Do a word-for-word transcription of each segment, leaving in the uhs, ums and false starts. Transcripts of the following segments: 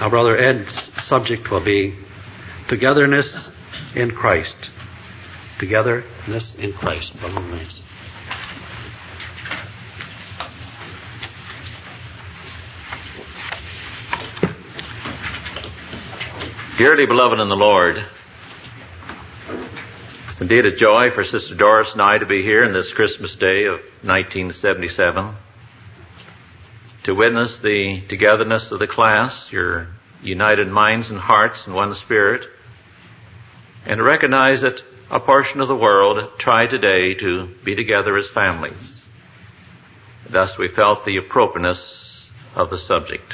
Now, Brother Ed's subject will be togetherness in Christ. Togetherness in Christ. Brother Lance. Dearly beloved in the Lord, it's indeed a joy for Sister Doris and I to be here on this Christmas Day of nineteen seventy-seven to witness the togetherness of the class, your united minds and hearts in one spirit, and to recognize that a portion of the world try today to be together as families. Thus we felt the appropriateness of the subject.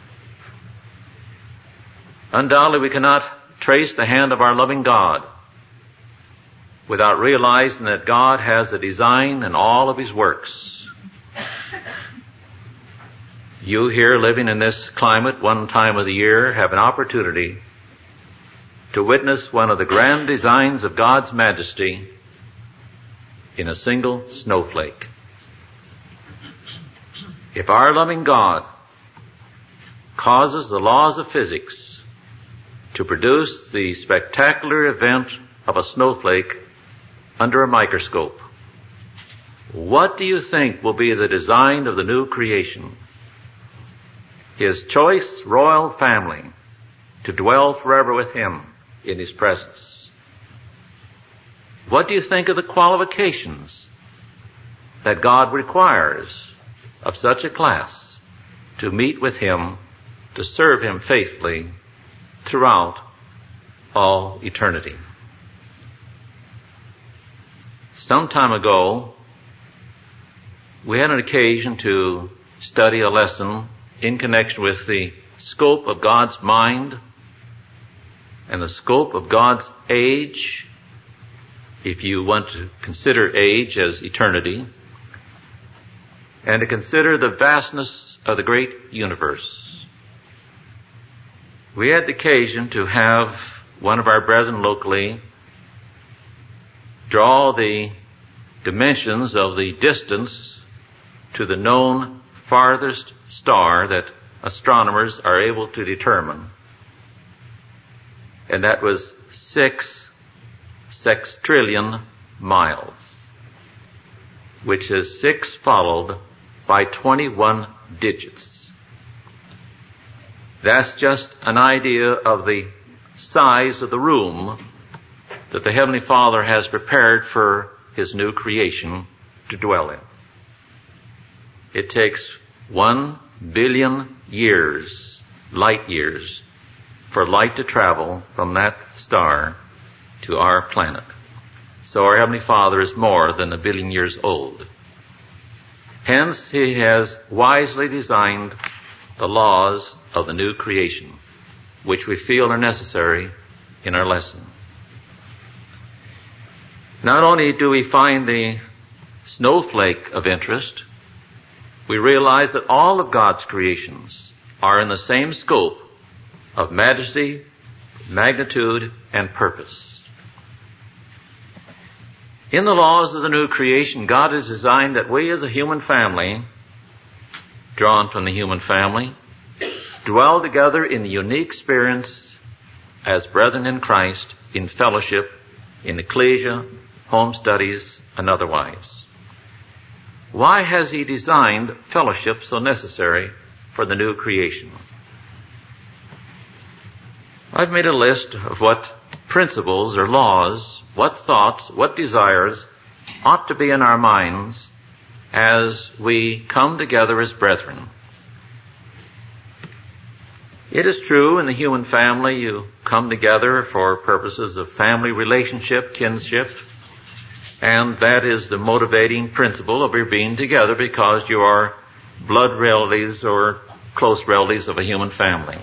Undoubtedly, we cannot trace the hand of our loving God without realizing that God has a design in all of His works. You here living in this climate one time of the year have an opportunity to witness one of the grand designs of God's majesty in a single snowflake. If our loving God causes the laws of physics to produce the spectacular event of a snowflake under a microscope, what do you think will be the design of the new creation? His choice royal family to dwell forever with Him in His presence. What do you think of the qualifications that God requires of such a class to meet with Him, to serve Him faithfully throughout all eternity? Some time ago, we had an occasion to study a lesson in connection with the scope of God's mind and the scope of God's age, if you want to consider age as eternity, and to consider the vastness of the great universe. We had the occasion to have one of our brethren locally draw the dimensions of the distance to the known farthest star that astronomers are able to determine. And that was six sextillion miles, which is six followed by twenty-one digits. That's just an idea of the size of the room that the Heavenly Father has prepared for His new creation to dwell in. It takes one billion years, light years, for light to travel from that star to our planet. So our Heavenly Father is more than a billion years old. Hence, He has wisely designed the laws of the new creation, which we feel are necessary in our lesson. Not only do we find the snowflake of interest, we realize that all of God's creations are in the same scope of majesty, magnitude, and purpose. In the laws of the new creation, God has designed that we as a human family, drawn from the human family, dwell together in the unique experience as brethren in Christ, in fellowship, in ecclesia, home studies, and otherwise. Why has He designed fellowship so necessary for the new creation? I've made a list of what principles or laws, what thoughts, what desires ought to be in our minds as we come together as brethren. It is true in the human family you come together for purposes of family relationship, kinship, and that is the motivating principle of your being together because you are blood relatives or close relatives of a human family.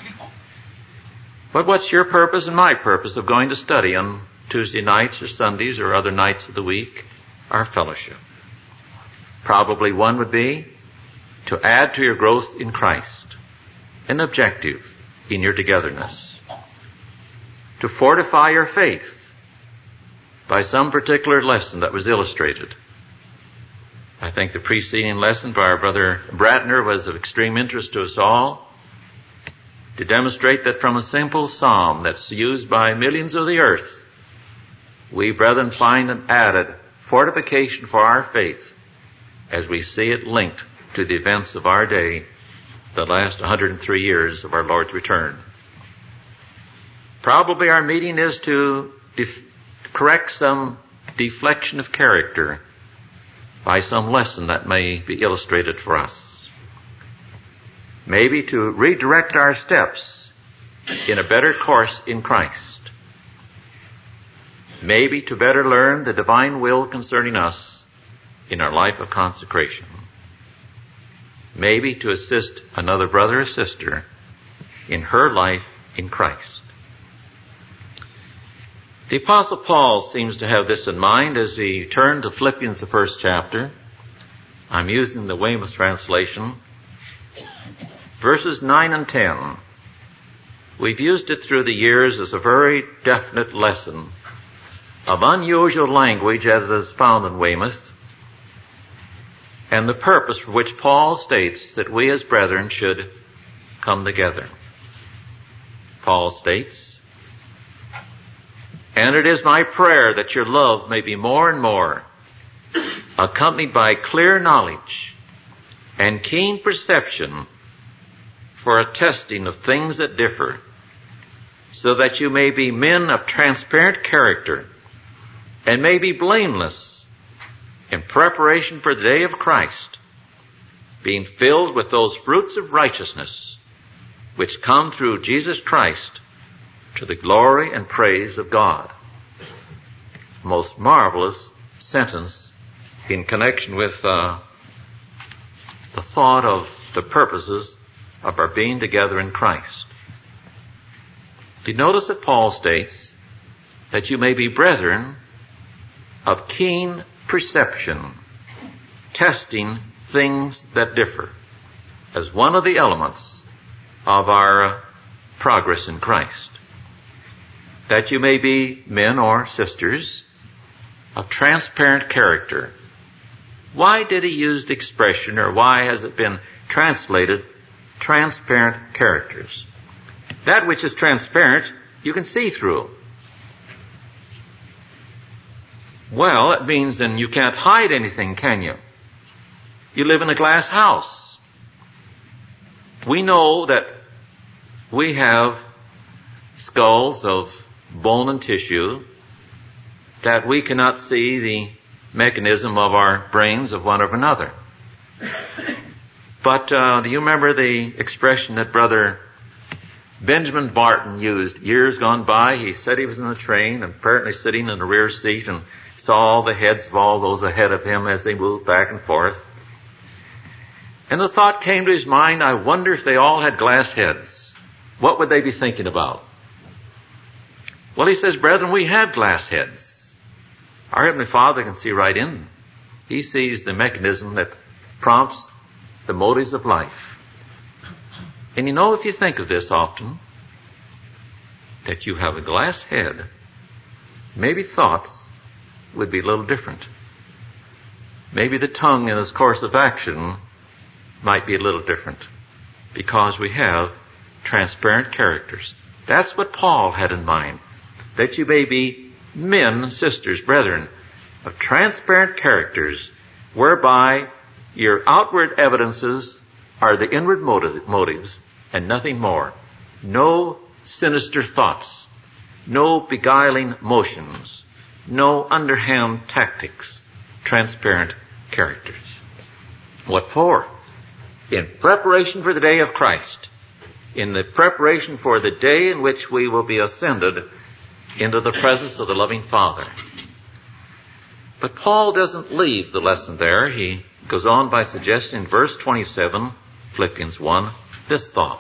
But what's your purpose and my purpose of going to study on Tuesday nights or Sundays or other nights of the week? Our fellowship. Probably one would be to add to your growth in Christ, an objective in your togetherness, to fortify your faith by some particular lesson that was illustrated. I think the preceding lesson by our brother Bratner was of extreme interest to us all. to demonstrate that from a simple psalm that's used by millions of the earth, we, brethren, find an added fortification for our faith as we see it linked to the events of our day, the last one hundred three years of our Lord's return. Probably our meeting is to def- correct some deflection of character by some lesson that may be illustrated for us. Maybe to redirect our steps in a better course in Christ. Maybe to better learn the divine will concerning us in our life of consecration. Maybe to assist another brother or sister in her life in Christ. The Apostle Paul seems to have this in mind as he turned to Philippians, the first chapter. I'm using the Weymouth translation. Verses nine and ten. We've used it through the years as a very definite lesson of unusual language as is found in Weymouth, and the purpose for which Paul states that we as brethren should come together. Paul states, "And it is my prayer that your love may be more and more accompanied by clear knowledge and keen perception for a testing of things that differ, so that you may be men of transparent character and may be blameless in preparation for the day of Christ, being filled with those fruits of righteousness which come through Jesus Christ to the glory and praise of God." Most marvelous sentence in connection with uh, the thought of the purposes of our being together in Christ. You notice that Paul states that you may be brethren of keen perception, testing things that differ, as one of the elements of our uh, progress in Christ. That you may be men or sisters of transparent character. Why did he use the expression, or why has it been translated transparent characters? That which is transparent, you can see through. Well, it means then you can't hide anything, can you? You live in a glass house. We know that we have skulls of bone and tissue, that we cannot see the mechanism of our brains of one of another. But uh, do you remember the expression that Brother Benjamin Barton used years gone by? He said he was in the train and apparently sitting in the rear seat and saw all the heads of all those ahead of him as they moved back and forth. And the thought came to his mind, I wonder if they all had glass heads. What would they be thinking about? Well, he says, brethren, we have glass heads. Our Heavenly Father can see right in them. He sees the mechanism that prompts the motives of life. And you know, if you think of this often, that you have a glass head, maybe thoughts would be a little different. Maybe the tongue in its course of action might be a little different, because we have transparent characters. That's what Paul had in mind, that you may be men, sisters, brethren, of transparent characters, whereby your outward evidences are the inward motive, motives and nothing more. No sinister thoughts, no beguiling motions, no underhand tactics, transparent characters. What for? In preparation for the day of Christ, in the preparation for the day in which we will be ascended into the presence of the loving Father. But Paul doesn't leave the lesson there. He goes on by suggesting in verse twenty-seven, Philippians one, this thought.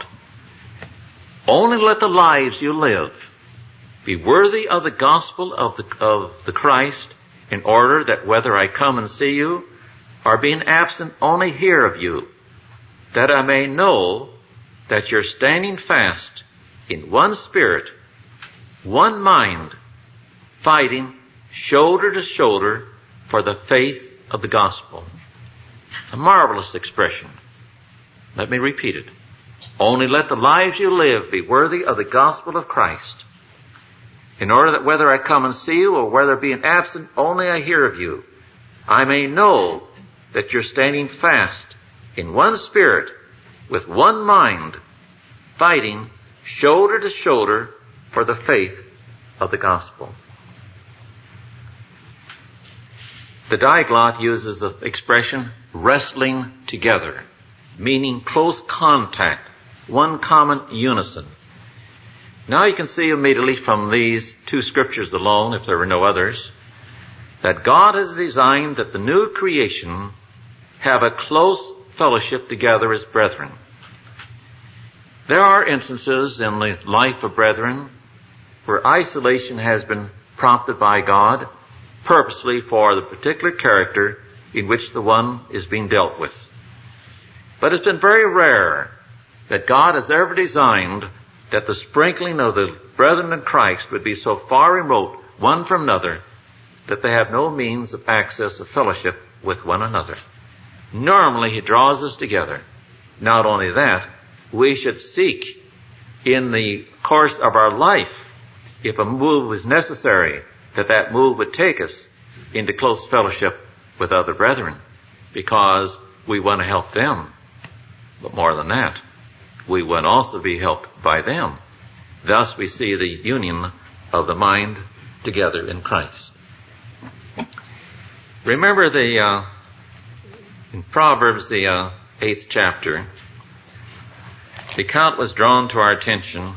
Only let the lives you live be worthy of the gospel of the, of the Christ, in order that whether I come and see you, or being absent only hear of you, that I may know that you're standing fast in one spirit, one mind, fighting shoulder to shoulder for the faith of the gospel. A marvelous expression. Let me repeat it. Only let the lives you live be worthy of the gospel of Christ, in order that whether I come and see you or whether being absent only I hear of you, I may know that you're standing fast in one spirit, with one mind, fighting shoulder to shoulder for the faith of the gospel. The Diaglott uses the expression wrestling together, meaning close contact, one common unison. Now you can see immediately from these two scriptures alone, if there were no others, that God has designed that the new creation have a close fellowship together as brethren. There are instances in the life of brethren where isolation has been prompted by God purposely for the particular character in which the one is being dealt with. But it's been very rare that God has ever designed that the sprinkling of the brethren in Christ would be so far remote one from another that they have no means of access of fellowship with one another. Normally he draws us together. Not only that, we should seek in the course of our life, if a move is necessary, that that move would take us into close fellowship with other brethren, because we want to help them. But more than that, we want also to be helped by them. Thus we see the union of the mind together in Christ. Remember the uh, in Proverbs, the uh, eighth chapter, the account was drawn to our attention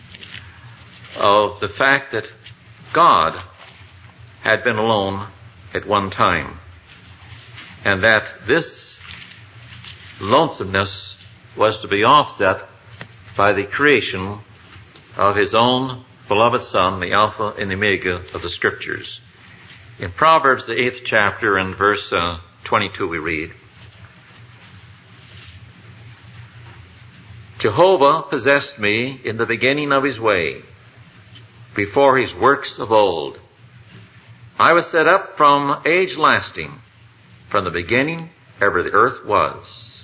of the fact that God had been alone at one time, and that this lonesomeness was to be offset by the creation of his own beloved Son, the Alpha and the Omega of the Scriptures. In Proverbs, the eighth chapter, and verse uh, twenty-two, we read, Jehovah possessed me in the beginning of his way, before his works of old. I was set up from age lasting, from the beginning ever the earth was.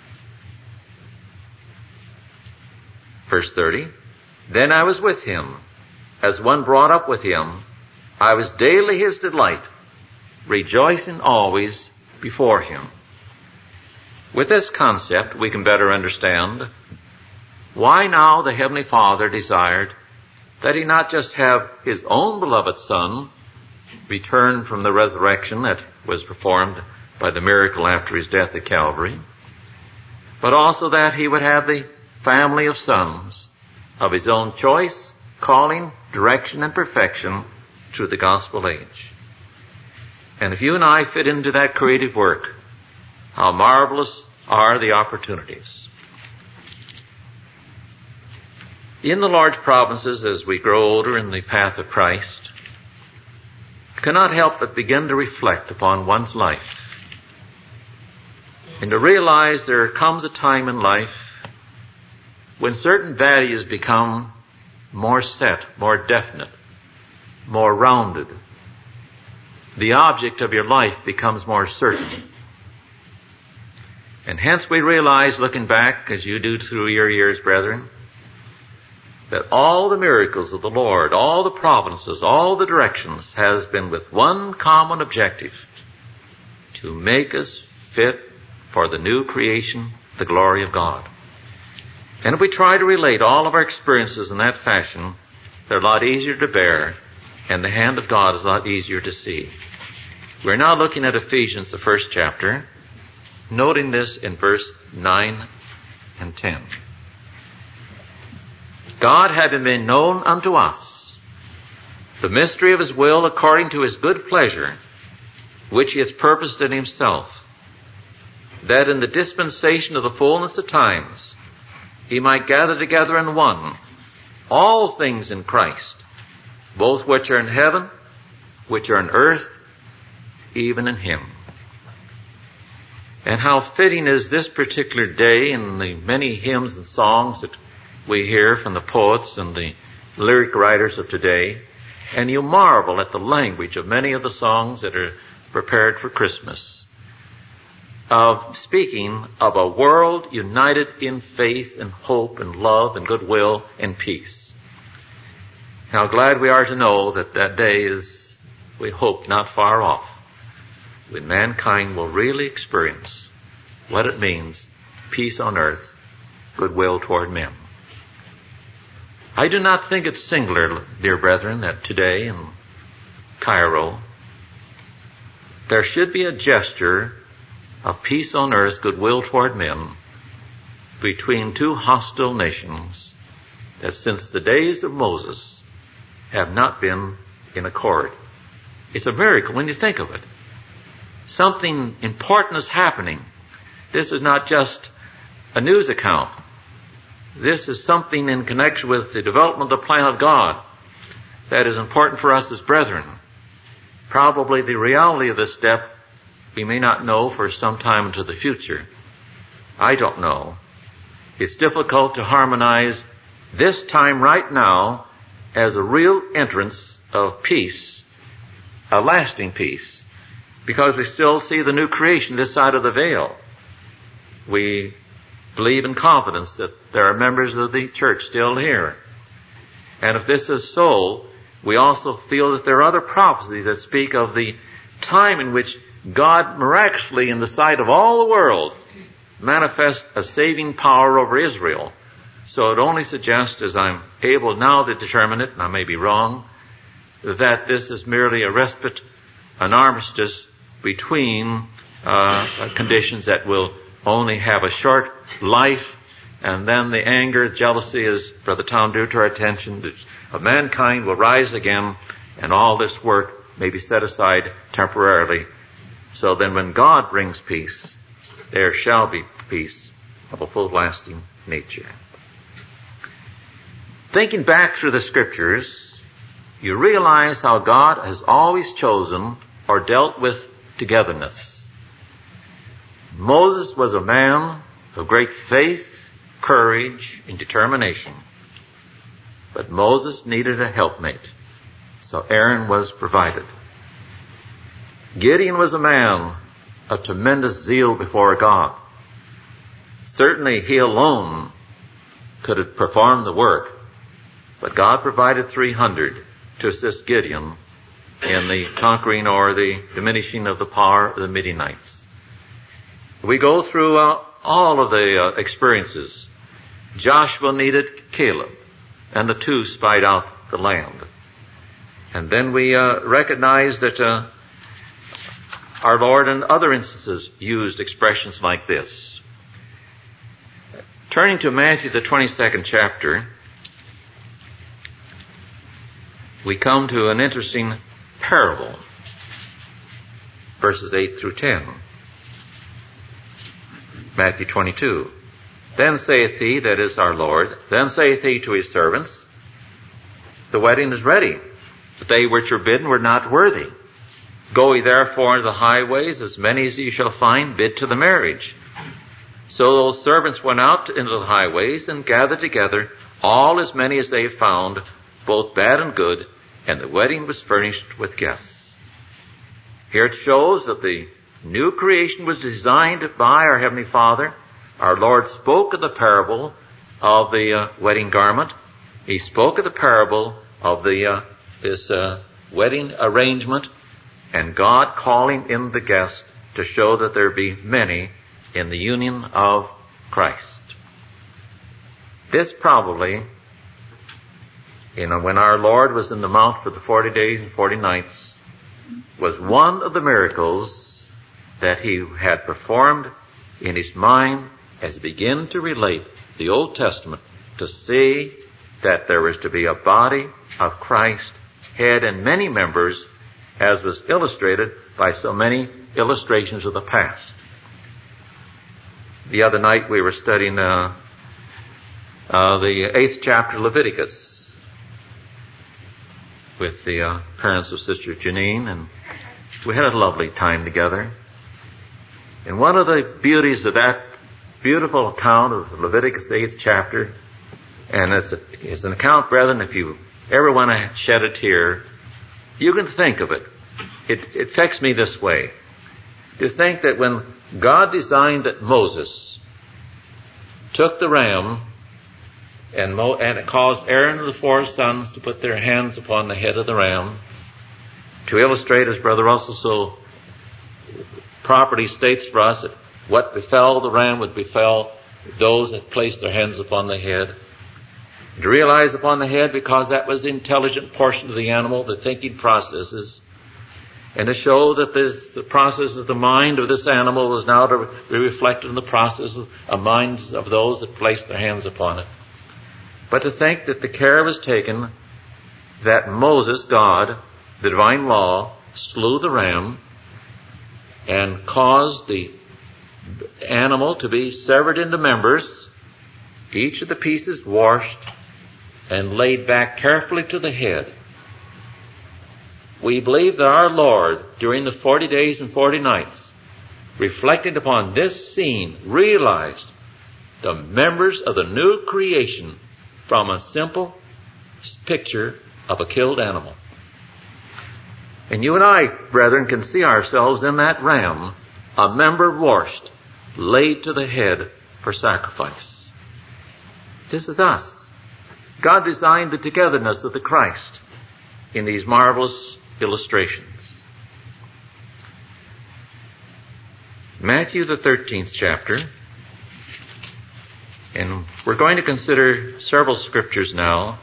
Verse thirty, Then I was with him, as one brought up with him. I was daily his delight, rejoicing always before him. With this concept, we can better understand why now the Heavenly Father desired that he not just have his own beloved Son return from the resurrection that was performed by the miracle after his death at Calvary, but also that he would have the family of sons of his own choice, calling, direction, and perfection through the gospel age. And if you and I fit into that creative work, how marvelous are the opportunities. In the large provinces, as we grow older in the path of Christ, cannot help but begin to reflect upon one's life and to realize there comes a time in life when certain values become more set, more definite, more rounded. The object of your life becomes more certain. And hence we realize, looking back, as you do through your years, brethren, that all the miracles of the Lord, all the providences, all the directions has been with one common objective: to make us fit for the new creation, the glory of God. And if we try to relate all of our experiences in that fashion, they're a lot easier to bear, and the hand of God is a lot easier to see. We're now looking at Ephesians, the first chapter, noting this in verse nine and ten. God having been known unto us the mystery of his will according to his good pleasure, which he hath purposed in himself, that in the dispensation of the fullness of times he might gather together in one all things in Christ, both which are in heaven, which are in earth, even in him. And how fitting is this particular day in the many hymns and songs that we hear from the poets and the lyric writers of today, and you marvel at the language of many of the songs that are prepared for Christmas. of speaking of a world united in faith and hope and love and goodwill and peace. How glad we are to know that that day is, we hope, not far off, when mankind will really experience what it means, peace on earth, goodwill toward men. I do not think it's singular, dear brethren, that today in Cairo there should be a gesture of peace on earth, goodwill toward men, between two hostile nations that since the days of Moses have not been in accord. It's a miracle when you think of it. Something important is happening. This is not just a news account. This is something in connection with the development of the plan of God that is important for us as brethren. Probably the reality of this step we may not know for some time into the future. I don't know. It's difficult to harmonize this time right now as a real entrance of peace, a lasting peace, because we still see the new creation this side of the veil. We believe in confidence that there are members of the church still here. And if this is so, we also feel that there are other prophecies that speak of the time in which God miraculously, in the sight of all the world, manifests a saving power over Israel. So it only suggests, as I'm able now to determine it, and I may be wrong, that this is merely a respite, an armistice between uh, conditions that will only have a short life, and then the anger, jealousy, as Brother Tom drew to our attention, of mankind will rise again, and all this work may be set aside temporarily. So then when God brings peace, there shall be peace of a full lasting nature. Thinking back through the scriptures, you realize how God has always chosen or dealt with togetherness. Moses was a man of great faith, courage, and determination. But Moses needed a helpmate, so Aaron was provided. Gideon was a man of tremendous zeal before God. Certainly he alone could have performed the work, but God provided three hundred to assist Gideon in the conquering or the diminishing of the power of the Midianites. We go through uh, all of the uh, experiences. Joshua needed Caleb, and the two spied out the land. And then we uh, recognize that uh, our Lord in other instances used expressions like this. Turning to Matthew, the twenty-second chapter, we come to an interesting parable, verses eight through ten. Matthew twenty-two. Then saith he, that is our Lord, then saith he to his servants, the wedding is ready, but they which were bidden were not worthy. Go ye therefore into the highways, as many as ye shall find, bid to the marriage. So those servants went out into the highways and gathered together all as many as they found, both bad and good, and the wedding was furnished with guests. Here it shows that the new creation was designed by our Heavenly Father. Our Lord spoke of the parable of the uh, wedding garment. He spoke of the parable of the uh, this uh, wedding arrangement, and God calling in the guest to show that there be many in the union of Christ. This probably, you know, when our Lord was in the mount for the forty days and forty nights, was one of the miracles that he had performed in his mind as he began to relate the Old Testament, to see that there was to be a body of Christ, head and many members, as was illustrated by so many illustrations of the past. The other night we were studying uh, uh, the eighth chapter of Leviticus with the uh, parents of Sister Janine, and we had a lovely time together. And one of the beauties of that beautiful account of Leviticus eighth chapter, and it's, a, it's an account, brethren, if you ever want to shed a tear, you can think of it. It, it affects me this way. To think that when God designed that Moses took the ram and, Mo- and it caused Aaron and the four sons to put their hands upon the head of the ram, to illustrate, as Brother Russell so properly states for us, that what befell the ram would befell those that placed their hands upon the head. To realize upon the head, because that was the intelligent portion of the animal, the thinking processes, and to show that this, the process of the mind of this animal was now to be reflected in the processes of minds of those that placed their hands upon it. But to think that the care was taken that Moses, God, the divine law, slew the ram and caused the animal to be severed into members, each of the pieces washed and laid back carefully to the head. We believe that our Lord, during the forty days and forty nights, reflecting upon this scene, realized the members of the new creation from a simple picture of a killed animal. And you and I, brethren, can see ourselves in that ram, a member washed, laid to the head for sacrifice. This is us. God designed the togetherness of the Christ in these marvelous illustrations. Matthew, the thirteenth chapter, and we're going to consider several scriptures now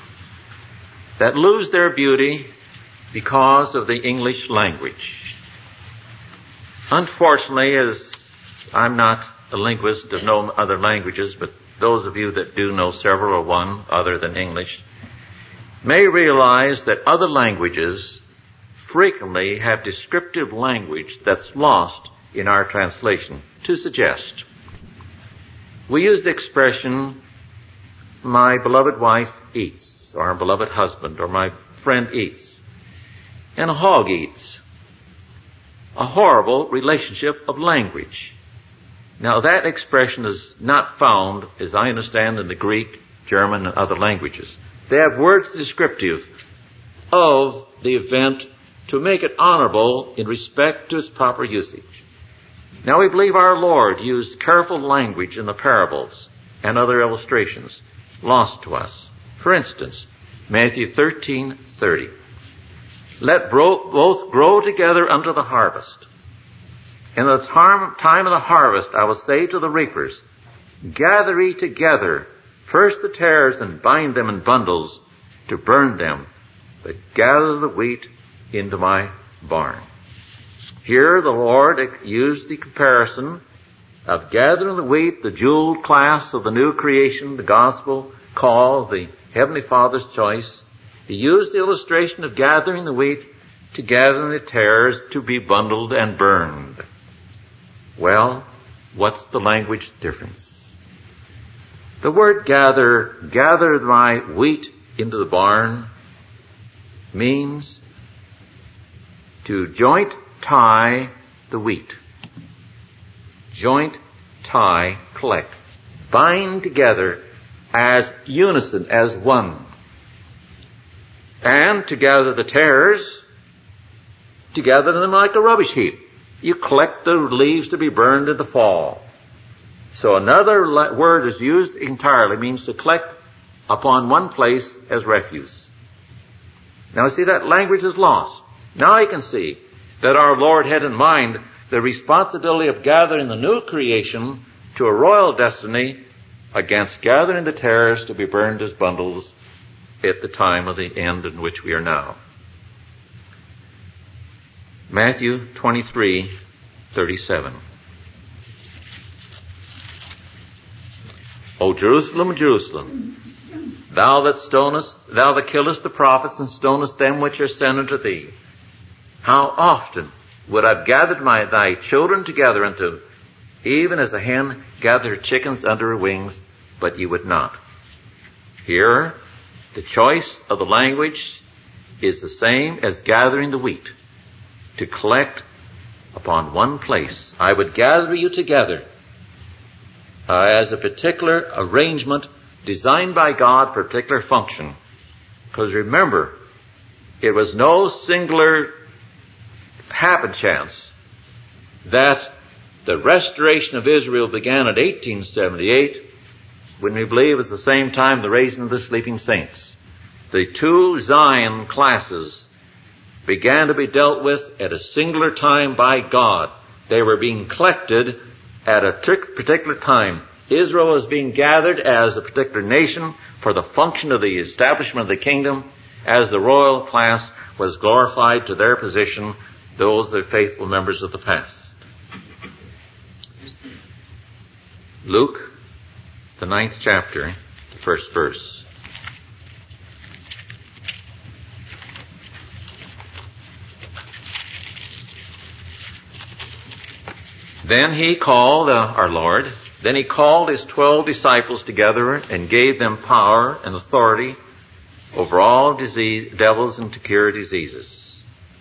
that lose their beauty because of the English language. Unfortunately, as I'm not a linguist of no other languages, but those of you that do know several or one other than English may realize that other languages frequently have descriptive language that's lost in our translation. To suggest, we use the expression, my beloved wife eats, or my beloved husband, or my friend eats, and a hog eats. A horrible relationship of language. Now that expression is not found, as I understand, in the Greek, German, and other languages. They have words descriptive of the event to make it honorable in respect to its proper usage. Now we believe our Lord used careful language in the parables and other illustrations lost to us. For instance, Matthew thirteen thirty. Let bro- both grow together unto the harvest. In the time of the harvest, I will say to the reapers, gather ye together first the tares and bind them in bundles to burn them, but gather the wheat into my barn. Here the Lord used the comparison of gathering the wheat, the jeweled class of the new creation, the gospel call, the Heavenly Father's choice. He used the illustration of gathering the wheat to gathering the tares to be bundled and burned. Well, what's the language difference? The word gather, gather my wheat into the barn, means to joint tie the wheat. Joint, tie, collect. Bind together as unison, as one. And to gather the tares, to gather them like a rubbish heap. You collect the leaves to be burned in the fall. So another le- word is used entirely, means to collect upon one place as refuse. Now see, that language is lost. Now you can see that our Lord had in mind the responsibility of gathering the new creation to a royal destiny against gathering the tares to be burned as bundles at the time of the end in which we are now. Matthew twenty-three thirty-seven. O Jerusalem, Jerusalem, thou that stonest, thou that killest the prophets and stonest them which are sent unto thee, how often would I have gathered my thy children together unto, even as a hen gathereth chickens under her wings, but ye would not. Here, the choice of the language is the same as gathering the wheat, to collect upon one place. I would gather you together uh, as a particular arrangement designed by God for a particular function. Because remember, it was no singular happen chance that the restoration of Israel began in eighteen seventy-eight, when we believe it's the same time the raising of the sleeping saints. The two Zion classes began to be dealt with at a singular time by God. They were being collected at a particular time. Israel was being gathered as a particular nation for the function of the establishment of the kingdom, as the royal class was glorified to their position, those that are faithful members of the past. Luke, the ninth chapter, the first verse. Then he called, uh, our Lord, then he called his twelve disciples together and gave them power and authority over all disease, devils and to cure diseases.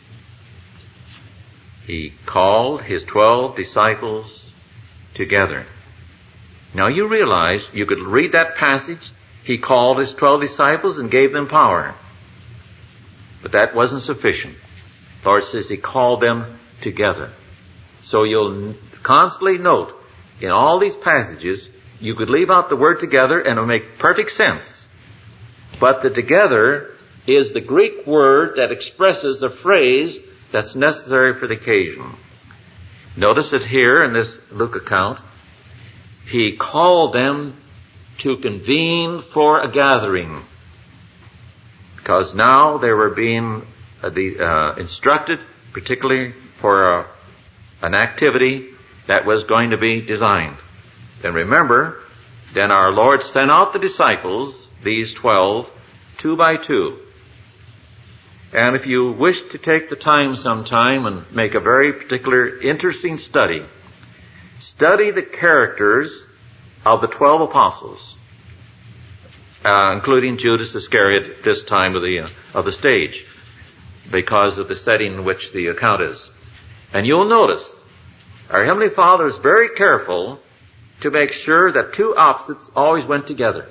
He called his twelve disciples together. Now you realize, you could read that passage, he called his twelve disciples and gave them power. But that wasn't sufficient. The Lord says he called them together. So you'll constantly note, in all these passages, you could leave out the word together and it will make perfect sense. But the together is the Greek word that expresses a phrase that's necessary for the occasion. Notice it here in this Luke account. He called them to convene for a gathering, because now they were being uh, the, uh, instructed, particularly for uh, an activity that was going to be designed. Then remember, then our Lord sent out the disciples, these twelve, two by two. And if you wish to take the time sometime and make a very particular interesting study, study the characters of the twelve apostles, uh, including Judas Iscariot at this time of the, uh, of the stage, because of the setting in which the account is. And you'll notice our Heavenly Father is very careful to make sure that two opposites always went together.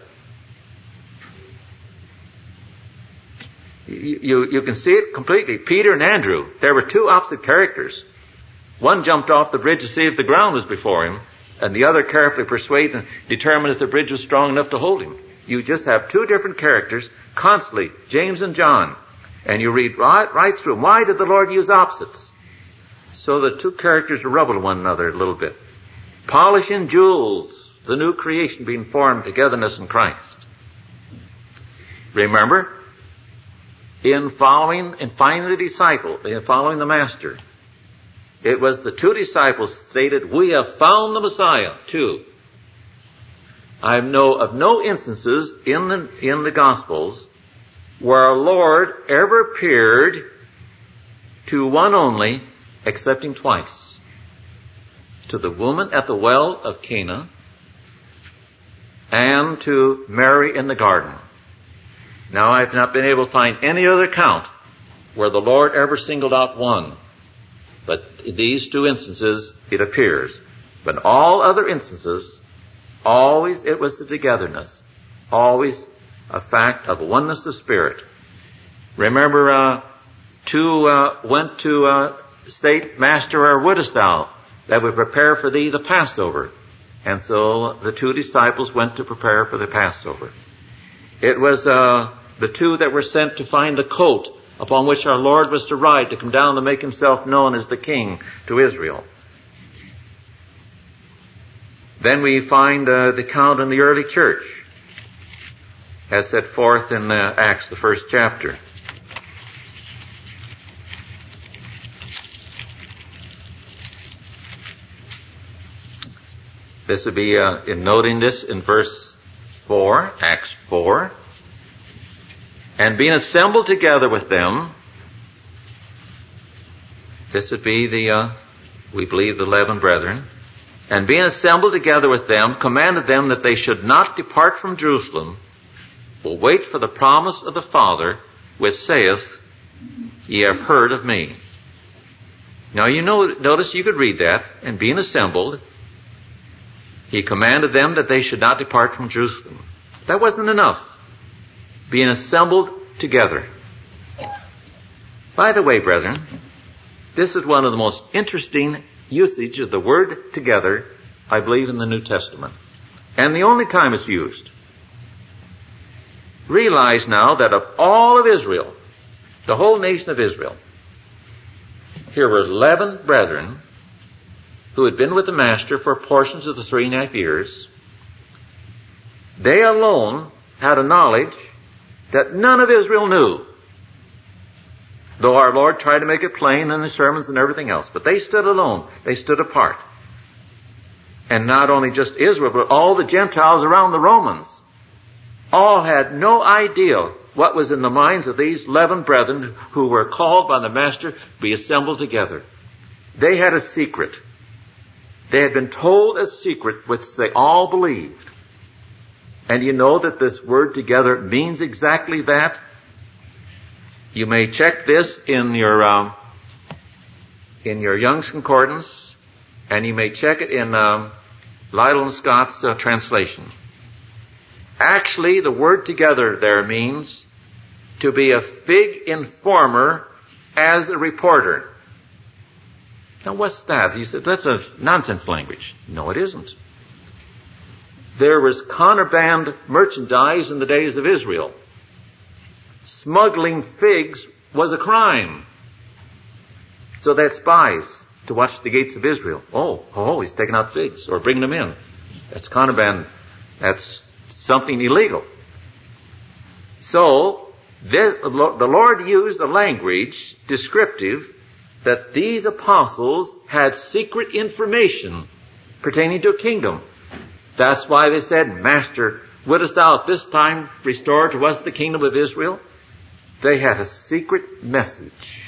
You, you, you can see it completely. Peter and Andrew, there were two opposite characters. One jumped off the bridge to see if the ground was before him, and the other carefully persuaded and determined if the bridge was strong enough to hold him. You just have two different characters constantly, James and John. And you read right, right through. Why did the Lord use opposites? So the two characters rubble one another a little bit. Polishing jewels, the new creation being formed, togetherness in Christ. Remember, in following, in finding the disciple, in following the Master, it was the two disciples stated, we have found the Messiah, two. I know of no instances in the, in the Gospels where our Lord ever appeared to one only, excepting twice. To the woman at the well of Cana and to Mary in the garden. Now I've not been able to find any other account where the Lord ever singled out one. But in these two instances it appears. But in all other instances, always it was the togetherness. Always a fact of oneness of spirit. Remember, uh, two uh, went to uh, state, Master, where wouldest thou that would prepare for thee the Passover? And so the two disciples went to prepare for the Passover. It was uh, the two that were sent to find the coat upon which our Lord was to ride, to come down to make himself known as the King to Israel. Then we find uh, the account in the early church, as set forth in uh, Acts, the first chapter. This would be, uh, in noting this in verse four, Acts four. And being assembled together with them, this would be the, uh, we believe, the eleven brethren. And being assembled together with them, commanded them that they should not depart from Jerusalem, but wait for the promise of the Father, which saith, ye have heard of me. Now you know, notice you could read that, and being assembled, he commanded them that they should not depart from Jerusalem. That wasn't enough. Being assembled together. By the way, brethren, this is one of the most interesting usage of the word together, I believe, in the New Testament. And the only time it's used. Realize now that of all of Israel, the whole nation of Israel, here were eleven brethren who had been with the Master for portions of the three and a half years. They alone had a knowledge that none of Israel knew, though our Lord tried to make it plain in the sermons and everything else. But they stood alone. They stood apart. And not only just Israel, but all the Gentiles around the Romans all had no idea what was in the minds of these eleven brethren who were called by the Master to be assembled together. They had a secret. They had been told a secret which they all believed. And you know that this word together means exactly that. You may check this in your um, in your Young's Concordance, and you may check it in um, Lytle and Scott's uh, translation. Actually, the word together there means to be a fig informer as a reporter. Now, what's that? He said, that's a nonsense language. No, it isn't. There was contraband merchandise in the days of Israel. Smuggling figs was a crime. So they had spies to watch the gates of Israel. Oh, oh, he's taking out figs or bringing them in. That's contraband. That's something illegal. So this, the Lord used a language descriptive that these apostles had secret information pertaining to a kingdom. That's why they said, Master, wouldest thou at this time restore to us the kingdom of Israel? They had a secret message.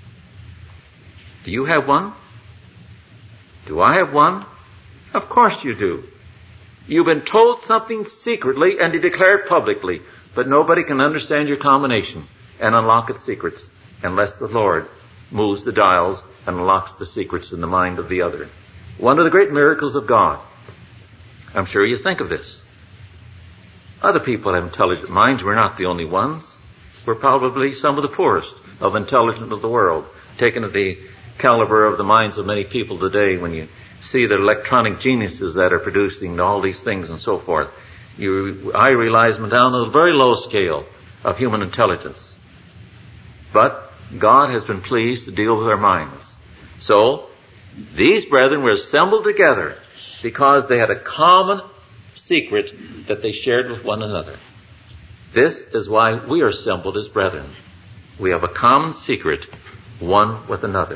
Do you have one? Do I have one? Of course you do. You've been told something secretly and to declare it publicly, but nobody can understand your combination and unlock its secrets unless the Lord moves the dials and unlocks the secrets in the mind of the other. One of the great miracles of God. I'm sure you think of this. Other people have intelligent minds. We're not the only ones. We're probably some of the poorest of intelligent of the world, taken at the caliber of the minds of many people today. When you see the electronic geniuses that are producing all these things and so forth, you, I realize them down to a very low scale of human intelligence. But God has been pleased to deal with our minds. So, these brethren were assembled together because they had a common secret that they shared with one another. This is why we are assembled as brethren. We have a common secret, one with another.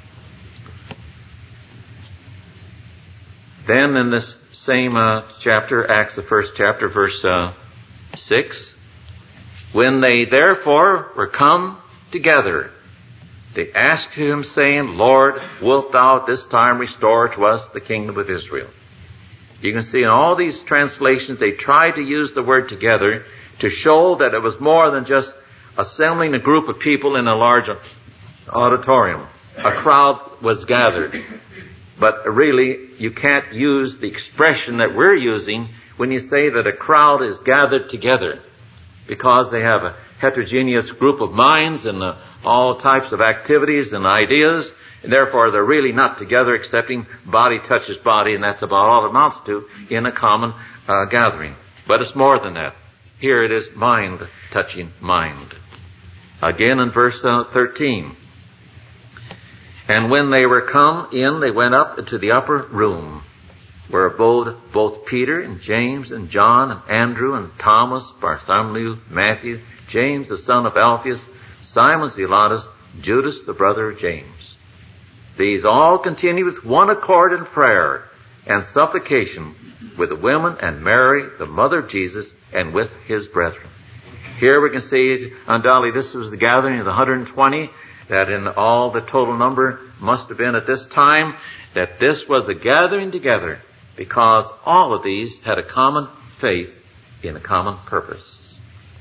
Then in this same uh, chapter, Acts the first chapter, verse uh, six, when they therefore were come together, they asked him, saying, Lord, wilt thou at this time restore to us the kingdom of Israel? You can see in all these translations, they tried to use the word together to show that it was more than just assembling a group of people in a large auditorium. A crowd was gathered. But really, you can't use the expression that we're using when you say that a crowd is gathered together, because they have a heterogeneous group of minds and uh, all types of activities and ideas, and therefore they're really not together excepting body touches body, and that's about all it amounts to in a common uh, gathering. But it's more than that. Here it is mind touching mind. Again in verse uh, thirteen. And when they were come in, they went up into the upper room, where abode both Peter and James and John and Andrew and Thomas, Bartholomew, Matthew, James the son of Alphaeus, Simon Zelotes, Judas the brother of James. These all continued with one accord in prayer and supplication with the women and Mary, the mother of Jesus, and with his brethren. Here we can see, undoubtedly, this was the gathering of the one hundred twenty, that in all the total number must have been at this time, that this was a gathering together because all of these had a common faith in a common purpose.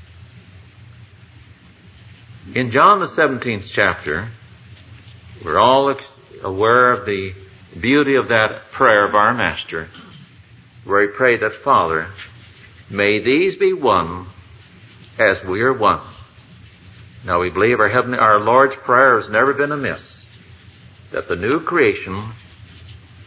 In John the seventeenth chapter, we're all aware of the beauty of that prayer of our Master, where he prayed that, Father, may these be one as we are one. Now we believe our heavenly, our Lord's prayer has never been amiss, that the new creation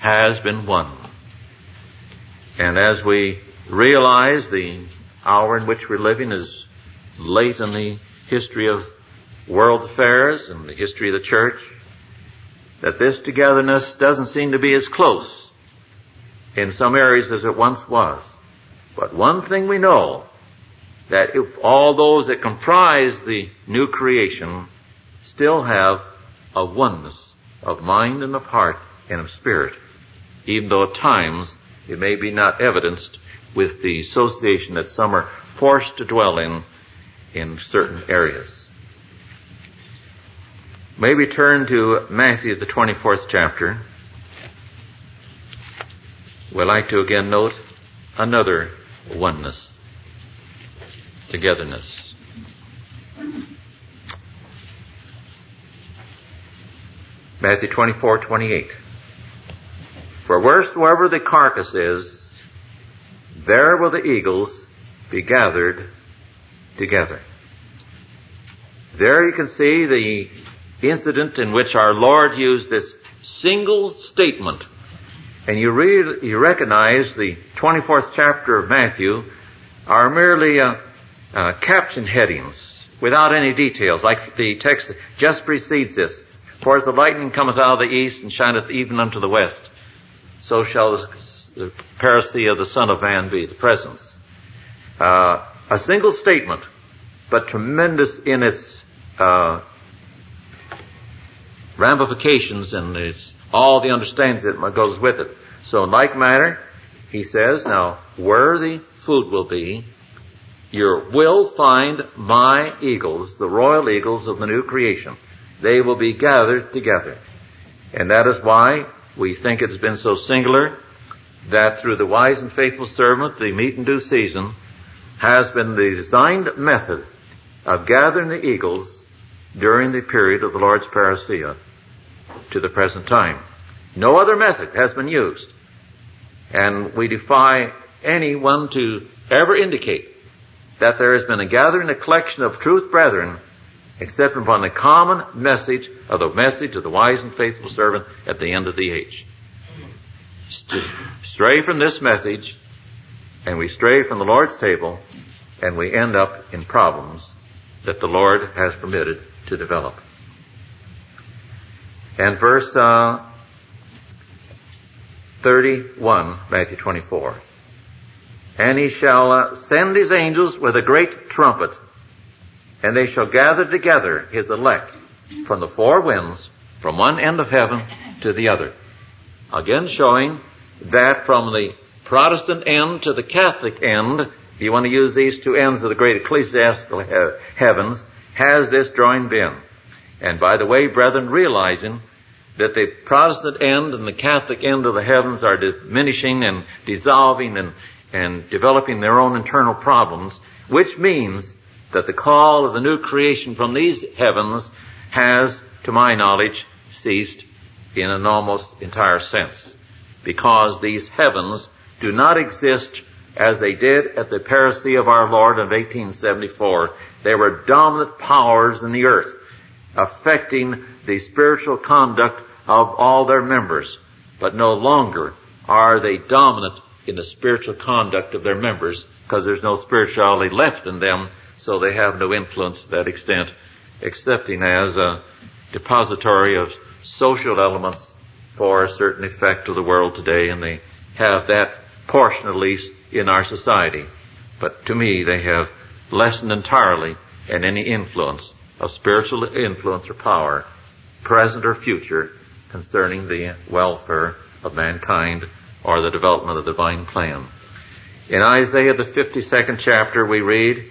has been won. And as we realize the hour in which we're living is late in the history of world affairs and the history of the church, that this togetherness doesn't seem to be as close in some areas as it once was. But one thing we know, that if all those that comprise the new creation still have a oneness of mind and of heart and of spirit, even though at times it may be not evidenced with the association that some are forced to dwell in in certain areas. Maybe turn to Matthew, the twenty-fourth chapter. We'd like to again note another oneness, togetherness. Matthew twenty-four twenty-eight. For wheresoever the carcass is, there will the eagles be gathered together. There you can see the incident in which our Lord used this single statement. And you read, you recognize the twenty-fourth chapter of Matthew are merely uh, uh, caption headings without any details, like the text that just precedes this. For as the lightning cometh out of the east and shineth even unto the west, so shall the, the parousia of the Son of Man be, the presence. Uh, a single statement, but tremendous in its uh, ramifications and its, all the understanding that goes with it. So in like manner, he says, now, where the food will be, you will find my eagles, the royal eagles of the new creation. They will be gathered together. And that is why we think it has been so singular that through the wise and faithful servant, the meat in due season has been the designed method of gathering the eagles during the period of the Lord's parousia to the present time. No other method has been used. And we defy anyone to ever indicate that there has been a gathering, a collection of truth brethren, except upon the common message of the message of the wise and faithful servant at the end of the age. Stray from this message, and we stray from the Lord's table, and we end up in problems that the Lord has permitted to develop. And verse uh, thirty-one, Matthew twenty-four. And he shall uh, send his angels with a great trumpet, and they shall gather together his elect from the four winds, from one end of heaven to the other. Again showing that from the Protestant end to the Catholic end, if you want to use these two ends of the great ecclesiastical he- heavens, has this drawing been. And by the way, brethren, realizing that the Protestant end and the Catholic end of the heavens are diminishing and dissolving and, and developing their own internal problems, which means that the call of the new creation from these heavens has, to my knowledge, ceased in an almost entire sense. Because these heavens do not exist as they did at the parousia of our Lord of eighteen seventy-four. They were dominant powers in the earth, affecting the spiritual conduct of all their members. But no longer are they dominant in the spiritual conduct of their members, because there's no spirituality left in them, so they have no influence to that extent, excepting as a depository of social elements for a certain effect of the world today, and they have that portion at least in our society. But to me, they have lessened entirely in any influence of spiritual influence or power, present or future, concerning the welfare of mankind or the development of the divine plan. In Isaiah, the fifty-second chapter, we read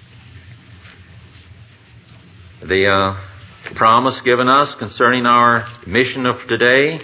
the uh, promise given us concerning our mission of today,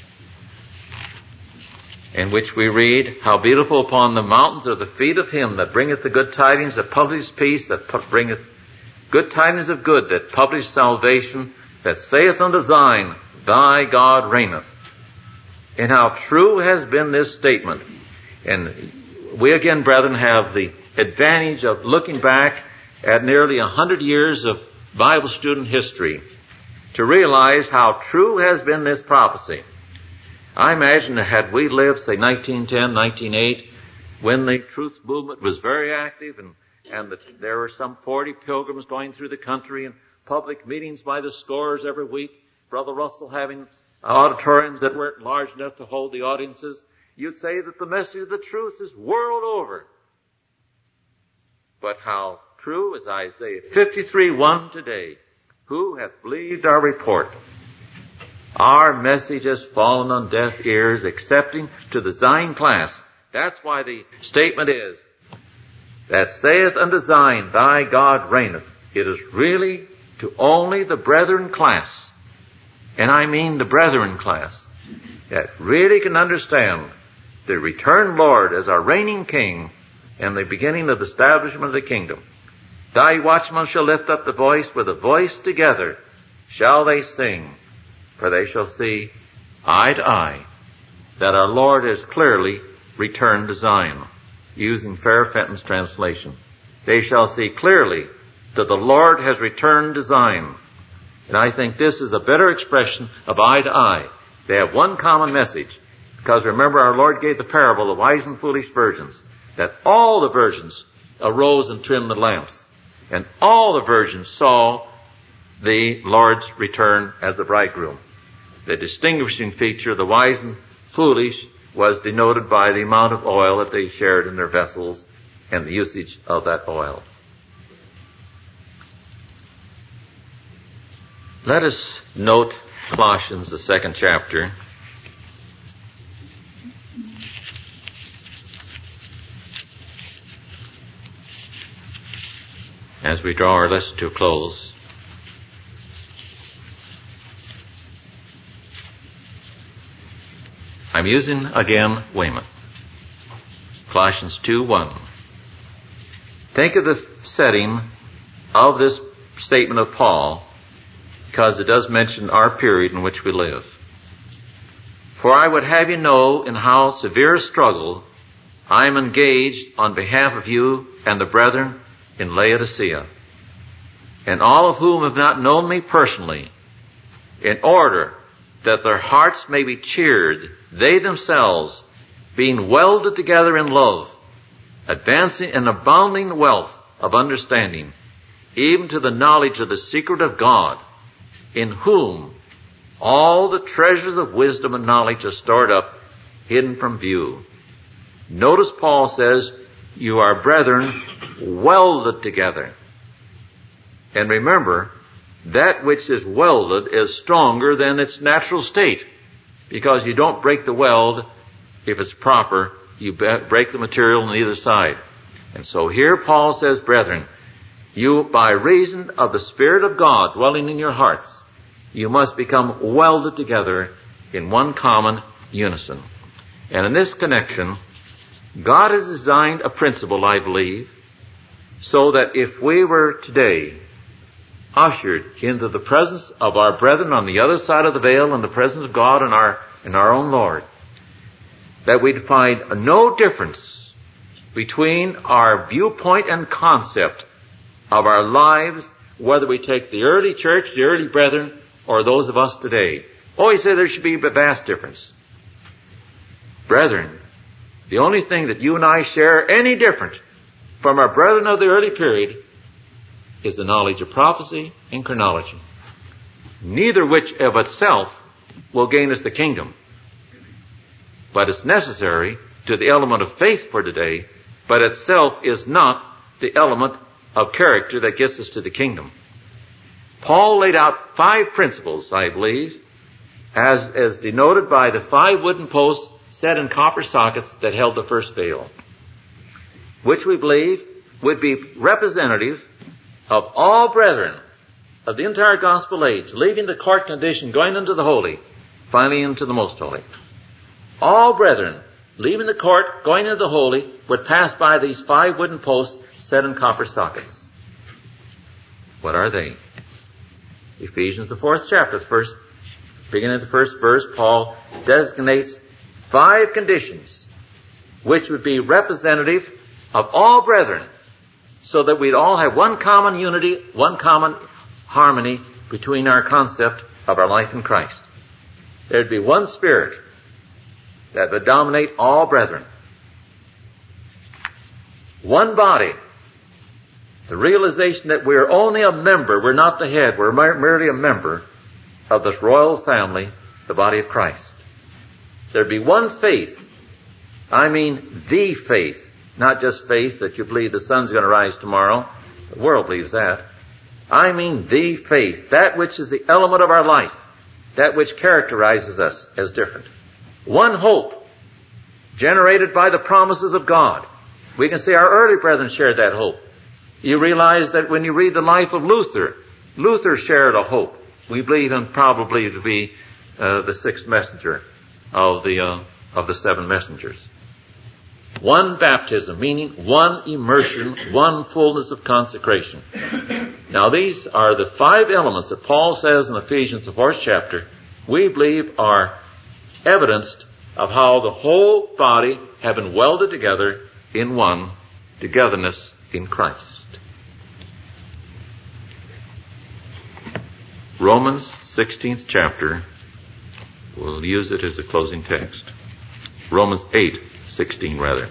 in which we read, how beautiful upon the mountains are the feet of him that bringeth the good tidings, that publisheth peace, that pu- bringeth good tidings of good, that publisheth salvation, that saith unto Zion, thy God reigneth. And how true has been this statement. And we again, brethren, have the advantage of looking back at nearly a hundred years of Bible student history to realize how true has been this prophecy. I imagine that had we lived, say, nineteen ten, nineteen eight, when the truth movement was very active and, and the, there were some forty pilgrims going through the country and public meetings by the scores every week, Brother Russell having auditoriums that weren't large enough to hold the audiences, you'd say that the message of the truth is world over. But how true is Isaiah fifty-three one today? Who hath believed our report? Our message has fallen on deaf ears, excepting to the Zion class. That's why the statement is, that saith unto Zion, thy God reigneth. It is really to only the brethren class, and I mean the brethren class, that really can understand the returned Lord as our reigning King and the beginning of the establishment of the kingdom. Thy watchmen shall lift up the voice, with a voice together shall they sing, for they shall see eye to eye that our Lord has clearly returned to Zion, using Fair Fenton's translation. They shall see clearly that the Lord has returned to Zion. And I think this is a better expression of eye to eye. They have one common message. Because remember, our Lord gave the parable of wise and foolish virgins, that all the virgins arose and trimmed the lamps. And all the virgins saw the Lord's return as the bridegroom. The distinguishing feature of the wise and foolish was denoted by the amount of oil that they shared in their vessels and the usage of that oil. Let us note Colossians, the second chapter. As we draw our lesson to a close. I'm using again Weymouth. Colossians two one. Think of the setting of this statement of Paul, because it does mention our period in which we live. For I would have you know in how severe a struggle I am engaged on behalf of you and the brethren in Laodicea, and all of whom have not known me personally, in order that their hearts may be cheered, they themselves being welded together in love, advancing in abounding wealth of understanding, even to the knowledge of the secret of God, in whom all the treasures of wisdom and knowledge are stored up, hidden from view. Notice Paul says, you are brethren welded together. And remember, that which is welded is stronger than its natural state, because you don't break the weld if it's proper. You break the material on either side. And so here Paul says, brethren, you, by reason of the Spirit of God dwelling in your hearts, you must become welded together in one common unison. And in this connection, God has designed a principle, I believe, so that if we were today ushered into the presence of our brethren on the other side of the veil, in the presence of God and our, and our own Lord, that we'd find no difference between our viewpoint and concept of our lives, whether we take the early church, the early brethren, or those of us today. Oh, he said there should be a vast difference. Brethren, the only thing that you and I share any different from our brethren of the early period is the knowledge of prophecy and chronology, neither which of itself will gain us the kingdom. But it's necessary to the element of faith for today, but itself is not the element of character that gets us to the kingdom. Paul laid out five principles, I believe, as, as denoted by the five wooden posts set in copper sockets that held the first veil, which we believe would be representative of all brethren of the entire gospel age, leaving the court condition, going into the holy, finally into the most holy. All brethren, leaving the court, going into the holy, would pass by these five wooden posts set in copper sockets. What are they? Ephesians, the fourth chapter, the first, beginning of the first verse, Paul designates five conditions which would be representative of all brethren, so that we'd all have one common unity, one common harmony between our concept of our life in Christ. There'd be one Spirit, that would dominate all brethren. One body. The realization that we're only a member, we're not the head, we're merely a member of this royal family, the body of Christ. There'd be one faith. I mean the faith. Not just faith that you believe the sun's going to rise tomorrow. The world believes that. I mean the faith. That which is the element of our life. That which characterizes us as different. One hope generated by the promises of God. We can say our early brethren shared that hope. You realize that when you read the life of Luther, Luther shared a hope. We believe him probably to be uh, the sixth messenger of the uh, of the seven messengers. One baptism, meaning one immersion, one fullness of consecration. Now these are the five elements that Paul says in Ephesians, the fourth chapter, we believe are evidenced of how the whole body have been welded together in one togetherness in Christ. Romans sixteenth chapter, we'll use it as a closing text. Romans eight sixteen rather.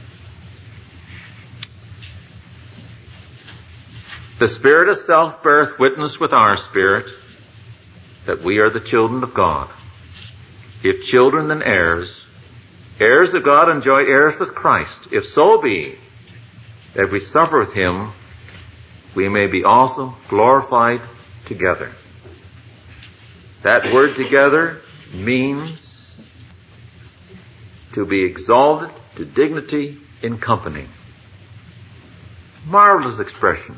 The Spirit itself beareth witness with our spirit that we are the children of God. If children, then heirs, heirs of God and joint heirs with Christ. If so be that we suffer with him, we may be also glorified together. That word together means to be exalted to dignity in company. Marvelous expression.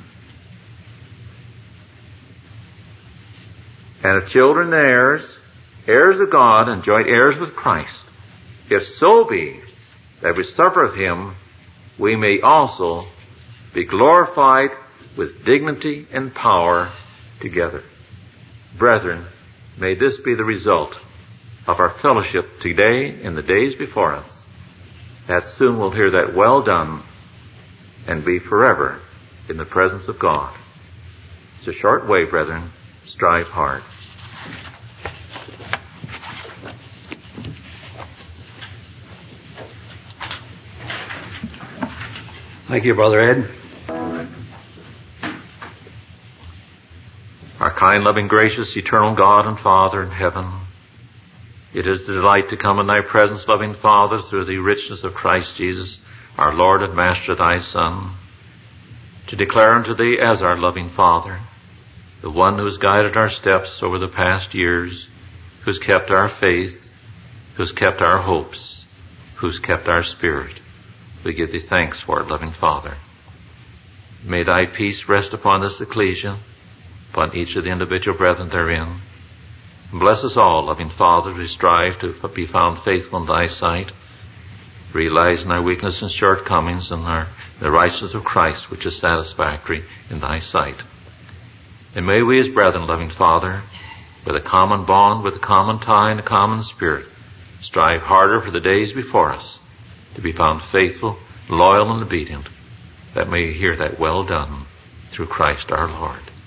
And if children, heirs, heirs of God and joint heirs with Christ, if so be that we suffer with him, we may also be glorified with dignity and power together. Brethren, may this be the result of our fellowship today and the days before us, that soon we'll hear that well done and be forever in the presence of God. It's a short way, brethren. Strive hard. Thank you, Brother Ed. Our kind, loving, gracious, eternal God and Father in heaven, it is the delight to come in thy presence, loving Father, through the richness of Christ Jesus, our Lord and Master, thy Son, to declare unto thee as our loving Father, the one who has guided our steps over the past years, who's kept our faith, who's kept our hopes, who's kept our spirit. We give thee thanks for it, loving Father. May thy peace rest upon this ecclesia, upon each of the individual brethren therein. And bless us all, loving Father, as we strive to be found faithful in thy sight, realizing our weakness and shortcomings and our, the righteousness of Christ, which is satisfactory in thy sight. And may we as brethren, loving Father, with a common bond, with a common tie and a common spirit, strive harder for the days before us, to be found faithful, loyal, and obedient, that may hear that well done through Christ our Lord.